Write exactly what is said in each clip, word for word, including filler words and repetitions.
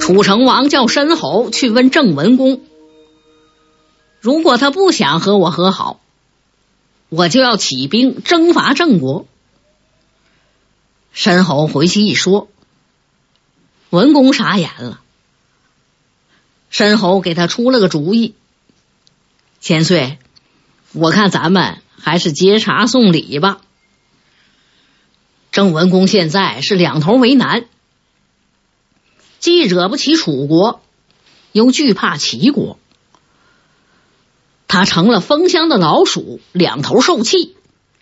楚成王叫申侯去问郑文公，如果他不想和我和好，我就要起兵征伐郑国。申侯回去一说，文公傻眼了。申侯给他出了个主意，千岁，我看咱们还是接茬送礼吧。郑文公现在是两头为难，既惹不起楚国，又惧怕齐国，他成了封箱的老鼠，两头受气，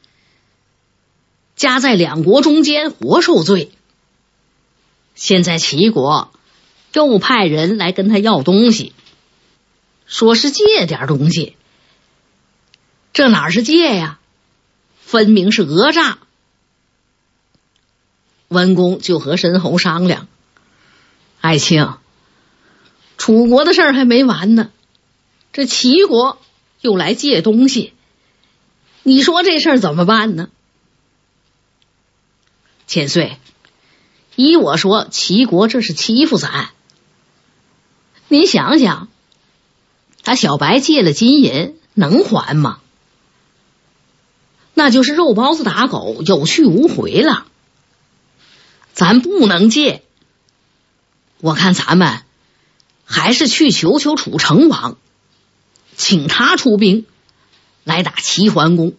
夹在两国中间，活受罪。现在齐国又派人来跟他要东西，说是借点东西，这哪是借呀，分明是讹诈。文公就和申侯商量，爱卿，楚国的事儿还没完呢，这齐国又来借东西，你说这事儿怎么办呢？千岁，依我说，齐国这是欺负咱。您想想，他小白借了金银能还吗？那就是肉包子打狗，有去无回了。咱不能借，我看咱们还是去求求楚成王，请他出兵来打齐桓公。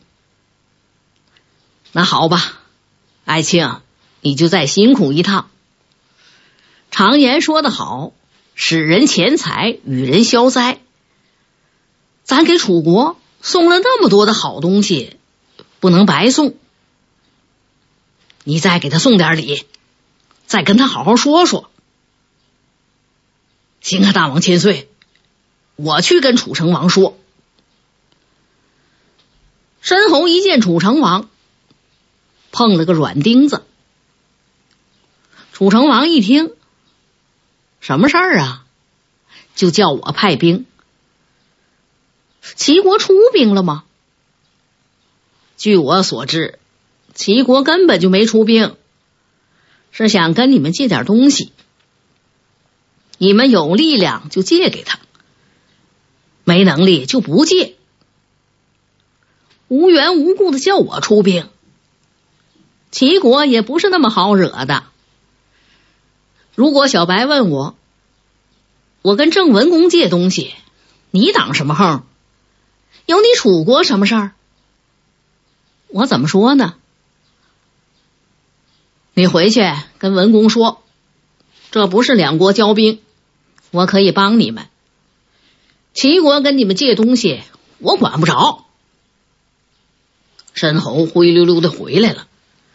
那好吧，爱卿，你就再辛苦一趟。常言说得好，使人钱财，与人消灾。咱给楚国送了那么多的好东西，不能白送。你再给他送点礼，再跟他好好说说。行啊，大王千岁，我去跟楚成王说。申侯一见楚成王，碰了个软钉子。楚成王一听，什么事儿啊？就叫我派兵。齐国出兵了吗？据我所知，齐国根本就没出兵，是想跟你们借点东西。你们有力量就借给他，没能力就不借。无缘无故的叫我出兵，齐国也不是那么好惹的。如果小白问我，我跟郑文公借东西，你挡什么横？有你楚国什么事儿？我怎么说呢？你回去跟文公说，这不是两国交兵，我可以帮你们。齐国跟你们借东西，我管不着。申侯灰溜溜的回来了，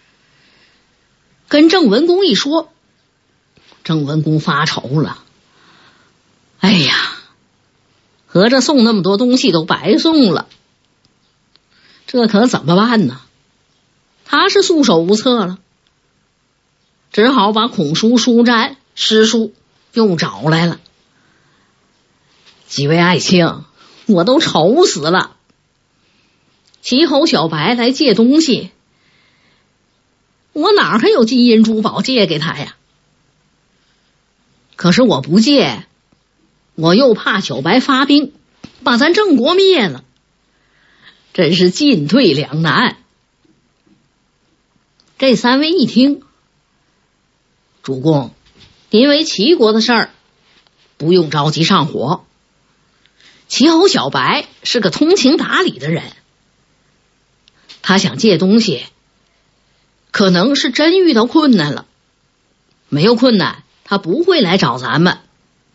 跟郑文公一说，郑文公发愁了。哎呀，合着送那么多东西都白送了，这可怎么办呢？他是束手无策了，只好把孔叔、叔詹、师叔又找来了。几位爱卿，我都愁死了。齐侯小白来借东西，我哪还有金银珠宝借给他呀？可是我不借，我又怕小白发兵把咱郑国灭了，真是进退两难。这三位一听，主公，因为齐国的事儿不用着急上火。齐侯小白是个通情达理的人，他想借东西，可能是真遇到困难了，没有困难他不会来找咱们。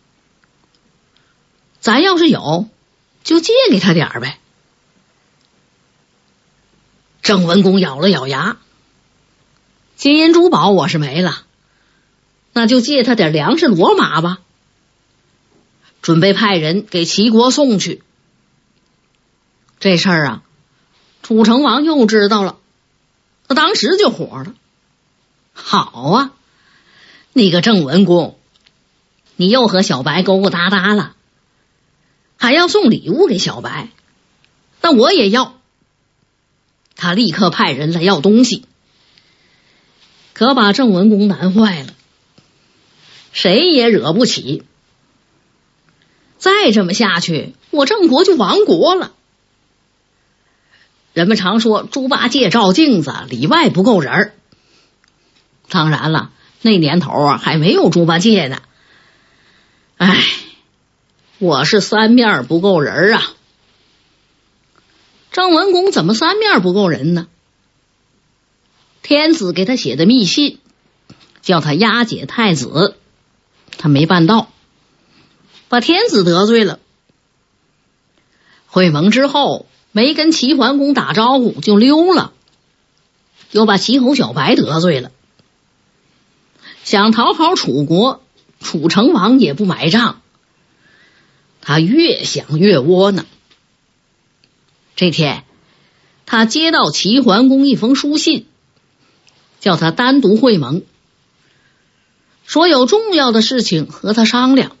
咱要是有，就借给他点儿呗。郑文公咬了咬牙，金银珠宝我是没了，那就借他点粮食骡马吧，准备派人给齐国送去。这事儿啊，楚成王又知道了，他当时就火了。好啊，那个郑文公，你又和小白勾勾搭搭了，还要送礼物给小白，那我也要。他立刻派人来要东西，可把郑文公难坏了。 谁也惹不起。再这么下去，我郑国就亡国了。人们常说猪八戒照镜子，里外不够人儿。当然了，那年头啊还没有猪八戒呢。唉，我是三面不够人啊。郑文公怎么三面不够人呢？天子给他写的密信，叫他押解太子，他没办到，把天子得罪了。会盟之后，没跟齐桓公打招呼就溜了，又把齐侯小白得罪了。想讨好楚国，楚成王也不买账，他越想越窝囊。这天，他接到齐桓公一封书信，叫他单独会盟，说有重要的事情和他商量。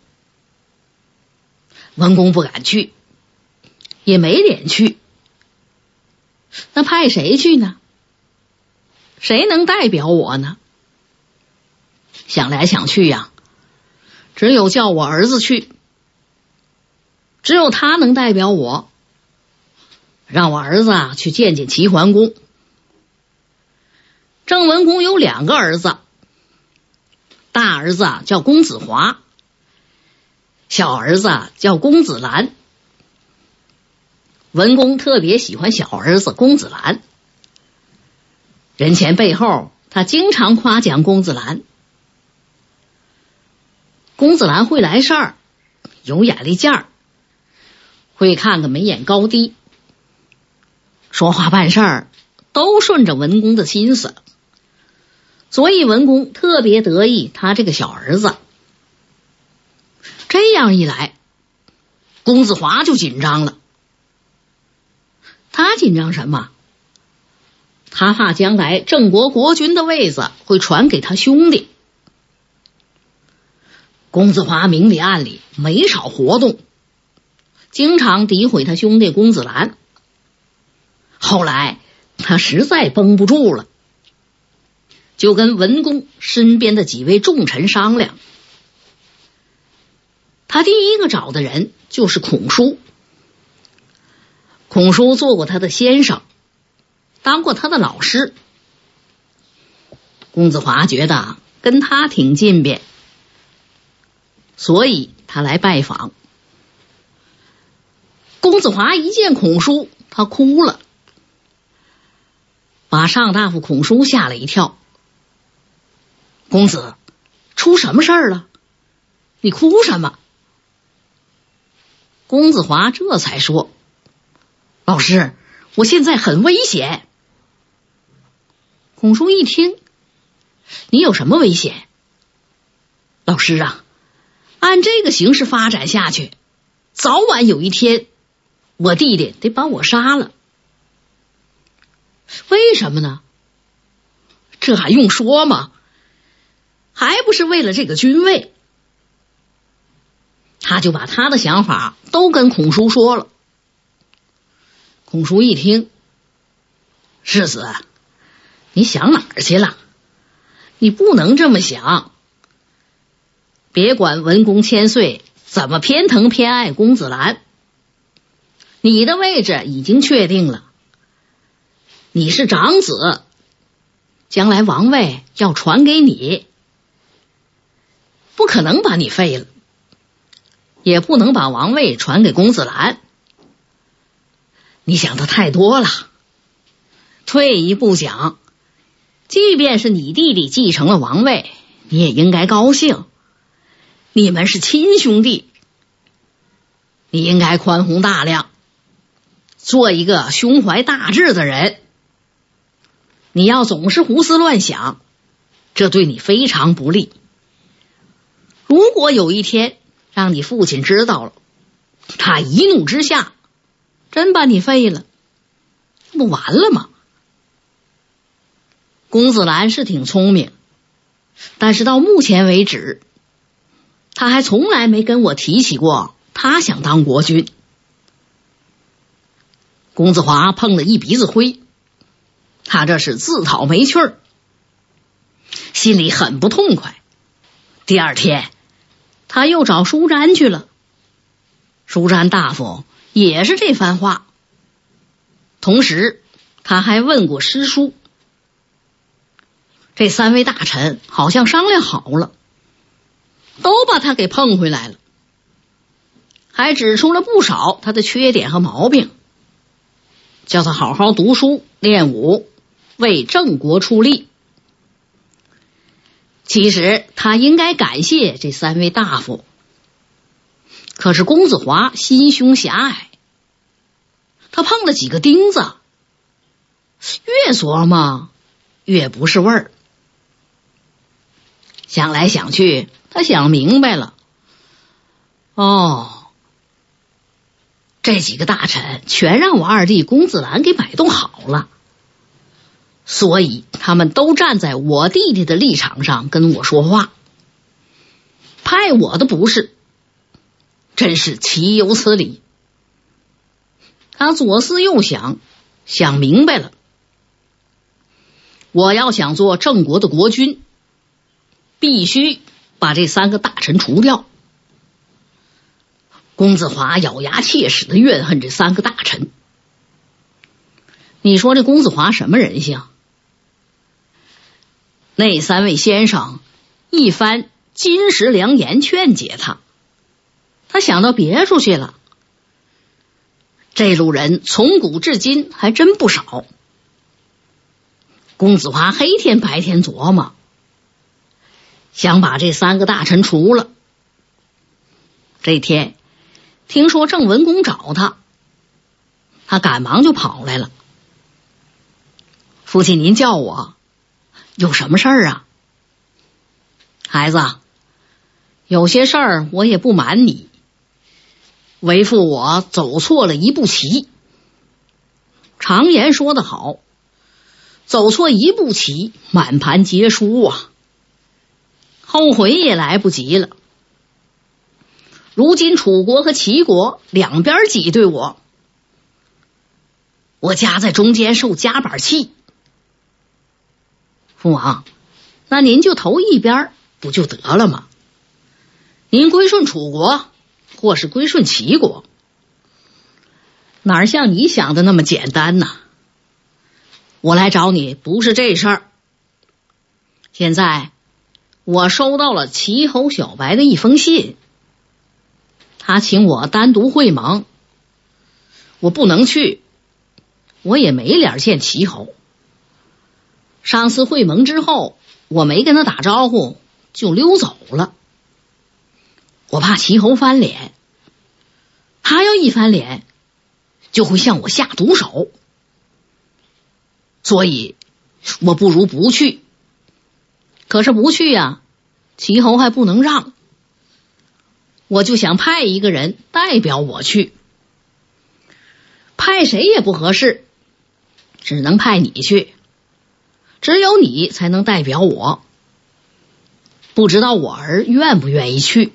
文公不敢去，也没脸去，那派谁去呢？谁能代表我呢？想来想去呀，只有叫我儿子去，只有他能代表我，让我儿子啊去见见齐桓公。郑文公有两个儿子，大儿子叫公子华，小儿子叫公子兰。文公特别喜欢小儿子公子兰，人前背后他经常夸奖公子兰。公子兰会来事儿，有眼力劲儿，会看个眉眼高低，说话办事儿都顺着文公的心思，所以文公特别得意他这个小儿子。这样一来，公子华就紧张了。他紧张什么？他怕将来郑国国君的位子会传给他兄弟。公子华明里暗里没少活动，经常诋毁他兄弟公子兰。后来他实在绷不住了，就跟文公身边的几位重臣商量。他第一个找的人就是孔叔。孔叔做过他的先生，当过他的老师。公子华觉得跟他挺近便，所以他来拜访。公子华一见孔叔，他哭了，把上大夫孔叔吓了一跳。公子，出什么事儿了？你哭什么？公子华这才说：老师，我现在很危险。孔叔一听，你有什么危险？老师啊，按这个形势发展下去，早晚有一天我弟弟得把我杀了。为什么呢？这还用说吗？还不是为了这个君位。他就把他的想法都跟孔叔说了。孔叔一听，世子，你想哪儿去了？你不能这么想。别管文公千岁怎么偏疼偏爱公子兰，你的位置已经确定了，你是长子，将来王位要传给你，不可能把你废了，也不能把王位传给公子兰。你想的太多了。退一步讲，即便是你弟弟继承了王位，你也应该高兴，你们是亲兄弟，你应该宽宏大量，做一个胸怀大志的人。你要总是胡思乱想，这对你非常不利。如果有一天让你父亲知道了，他一怒之下真把你废了，不完了吗？公子兰是挺聪明，但是到目前为止，他还从来没跟我提起过他想当国君。公子华碰了一鼻子灰，他这是自讨没趣儿，心里很不痛快， 第二天，他又找舒瞻去了。舒瞻大夫也是这番话，同时他还问过师叔。这三位大臣好像商量好了，都把他给碰回来了，还指出了不少他的缺点和毛病，叫他好好读书练武，为郑国出力。其实他应该感谢这三位大夫，可是公子华心胸狭隘，他碰了几个钉子，越琢磨越不是味儿。想来想去，他想明白了，哦，这几个大臣全让我二弟公子兰给摆动好了，所以他们都站在我弟弟的立场上跟我说话，派我的不是，真是岂有此理。他左思右想，想明白了，我要想做郑国的国君，必须把这三个大臣除掉。公子华咬牙切齿的怨恨这三个大臣。你说这公子华什么人性？那三位先生一番金石良言劝解他，他想到别处去了。这路人从古至今还真不少。公子华黑天白天琢磨，想把这三个大臣除了。这天听说郑文公找他，他赶忙就跑来了。父亲您叫我，有什么事儿啊？孩子，有些事儿我也不瞒你，为父我走错了一步棋。常言说得好，走错一步棋，满盘皆输啊，后悔也来不及了。如今楚国和齐国两边挤兑我，我夹在中间受夹板气。父王，那您就投一边不就得了吗？您归顺楚国，或是归顺齐国，哪像你想的那么简单呢？我来找你不是这事儿。现在我收到了齐侯小白的一封信，他请我单独会盟，我不能去，我也没脸见齐侯。上次会盟之后，我没跟他打招呼就溜走了，我怕齐侯翻脸，他要一翻脸就会向我下毒手，所以我不如不去。可是不去呀，齐侯还不能让，我就想派一个人代表我去，派谁也不合适，只能派你去，只有你才能代表我，不知道我儿愿不愿意去。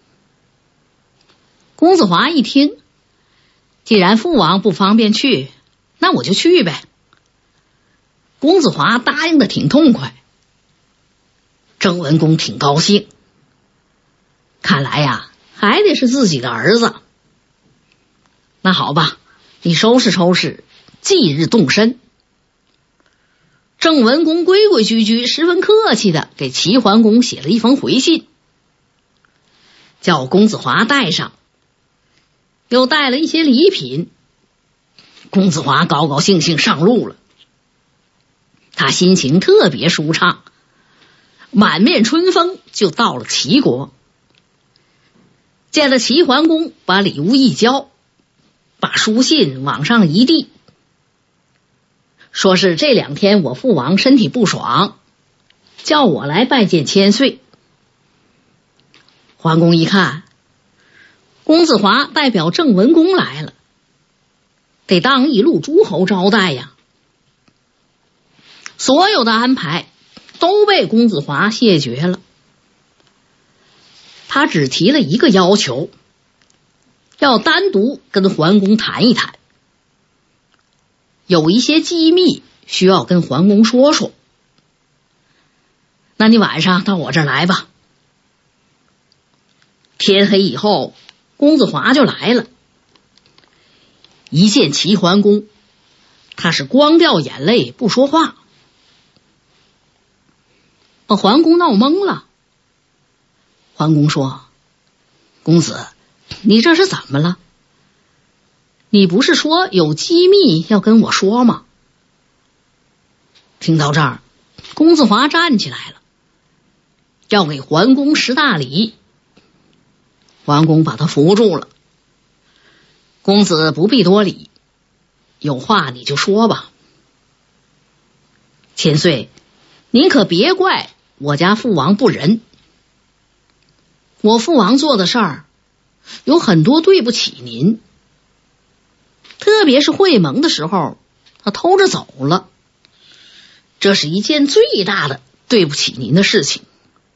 公子华一听，既然父王不方便去，那我就去呗。公子华答应的挺痛快，郑文公挺高兴，看来呀，还得是自己的儿子。那好吧，你收拾收拾，即日动身。郑文公规规矩矩，十分客气的给齐桓公写了一封回信，叫公子华带上，又带了一些礼品。公子华高高兴兴上路了，他心情特别舒畅，满面春风，就到了齐国。见了齐桓公，把礼物一交，把书信往上一递，说是这两天我父王身体不爽，叫我来拜见千岁。桓公一看，公子华代表郑文公来了，得当一路诸侯招待呀。所有的安排都被公子华谢绝了，他只提了一个要求，要单独跟桓公谈一谈，有一些机密需要跟桓公说说。那你晚上到我这儿来吧， 天黑以后，公子华就来了。一见齐桓公，他是光掉眼泪不说话，把桓公闹懵了。桓公说：公子，你这是怎么了？你不是说有机密要跟我说吗？听到这儿，公子华站起来了，要给桓公施大礼。桓公把他扶住了。公子不必多礼，有话你就说吧。千岁，您可别怪我家父王不仁。我父王做的事儿有很多对不起您，特别是会盟的时候他偷着走了，这是一件最大的对不起您的事情。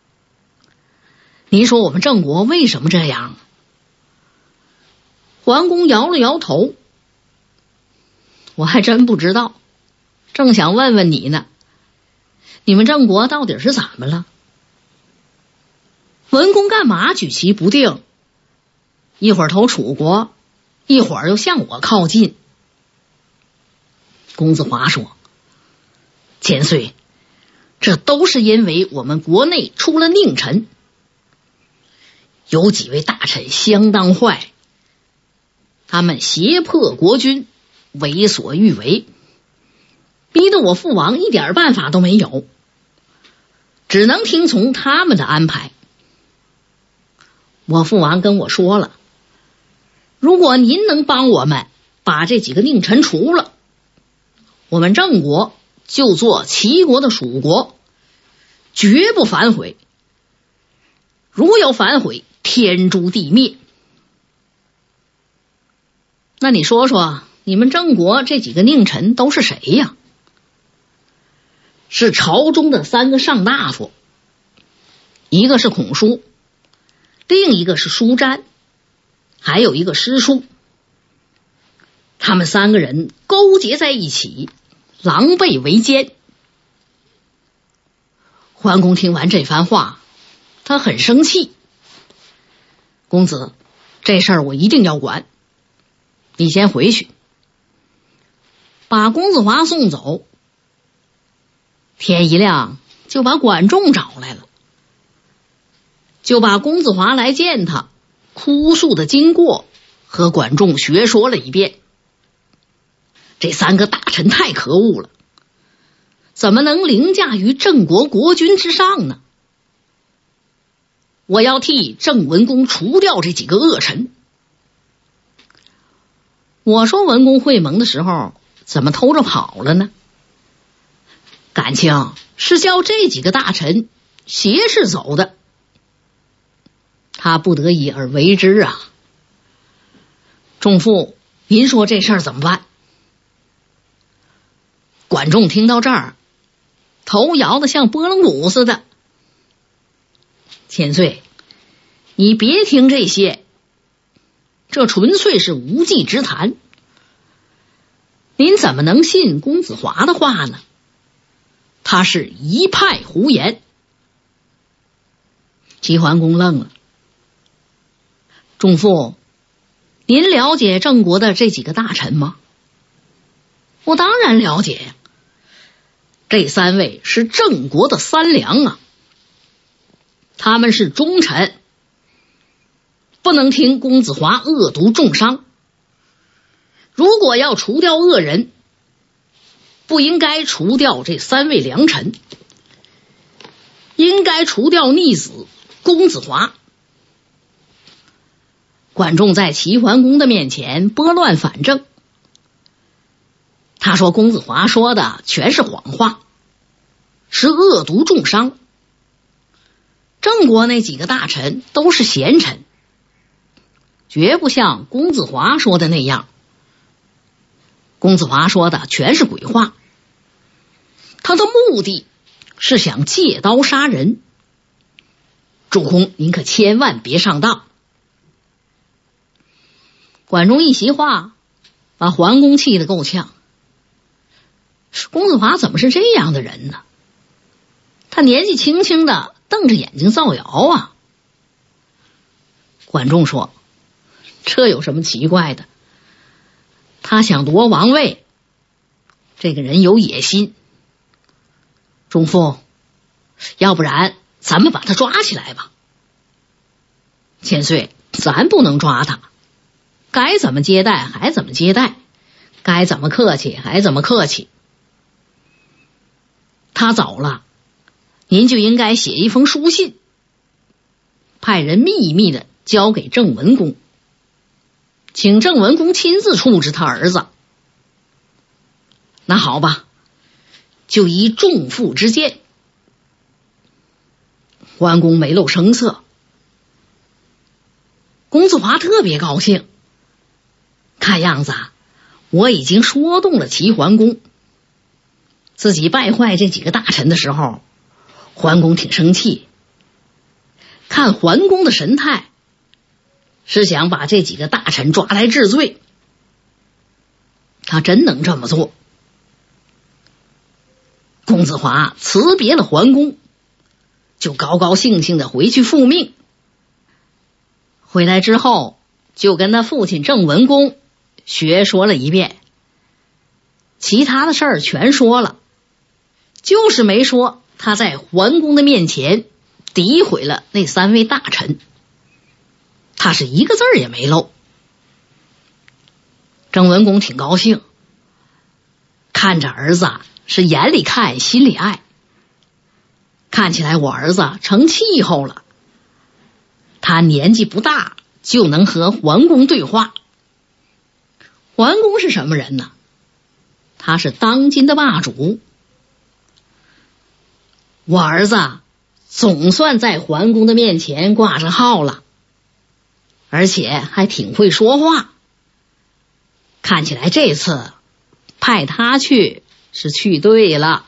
您说我们郑国为什么这样？桓公摇了摇头，我还真不知道，正想问问你呢，你们郑国到底是怎么了？文公干嘛举棋不定，一会儿投楚国，一会儿又向我靠近。公子华说：千岁，这都是因为我们国内出了佞臣，有几位大臣相当坏，他们胁迫国君，为所欲为，逼得我父王一点办法都没有，只能听从他们的安排。我父王跟我说了，如果您能帮我们把这几个佞臣除了，我们郑国就做齐国的属国，绝不反悔，如有反悔，天诛地灭。那你说说，你们郑国这几个佞臣都是谁呀？是朝中的三个上大夫，一个是孔叔，另一个是叔詹，还有一个师叔。他们三个人勾结在一起，狼狈为奸。桓公听完这番话，他很生气。公子，这事儿我一定要管，你先回去，把公子华送走。天一亮就把管仲找来了，就把公子华来见他哭诉的经过和管仲学说了一遍。这三个大臣太可恶了，怎么能凌驾于郑国国君之上呢？我要替郑文公除掉这几个恶臣。我说文公会盟的时候怎么偷着跑了呢？感情是叫这几个大臣挟持走的，他不得已而为之啊。仲父，您说这事儿怎么办？管仲听到这儿，头摇得像拨浪鼓似的。千岁，你别听这些，这纯粹是无稽之谈。您怎么能信公子华的话呢？他是一派胡言。齐桓公愣了。仲父，您了解郑国的这几个大臣吗？我当然了解呀，这三位是郑国的三良啊，他们是忠臣，不能听公子华恶毒重伤。如果要除掉恶人，不应该除掉这三位良臣，应该除掉逆子公子华。管仲在齐桓公的面前拨乱反正，他说公子华说的全是谎话，是恶毒重伤。郑国那几个大臣都是贤臣，绝不像公子华说的那样。公子华说的全是鬼话，他的目的是想借刀杀人。主公，您可千万别上当。管仲一席话，把桓公气得够呛。公子华怎么是这样的人呢？他年纪轻轻的瞪着眼睛造谣啊！ 管仲说，这有什么奇怪的？他想夺王位，这个人有野心。仲父，要不然咱们把他抓起来吧。千岁，咱不能抓他，该怎么接待还怎么接待，该怎么客气还怎么客气。他走了，您就应该写一封书信，派人秘密的交给郑文公，请郑文公亲自处置他儿子。那好吧，就依仲父之见。桓公没露声色。公子华特别高兴，看样子啊，我已经说动了齐桓公。自己败坏这几个大臣的时候，桓公挺生气，看桓公的神态，是想把这几个大臣抓来治罪。他真能这么做。公子华辞别了桓公，就高高兴兴的回去复命。回来之后，就跟他父亲郑文公学说了一遍，其他的事儿全说了，就是没说他在桓公的面前诋毁了那三位大臣，他是一个字儿也没漏。郑文公挺高兴，看着儿子是眼里看心里爱，看起来我儿子成气候了，他年纪不大就能和桓公对话。桓公是什么人呢？他是当今的霸主。我儿子总算在桓公的面前挂上号了，而且还挺会说话。看起来这次派他去是去对了。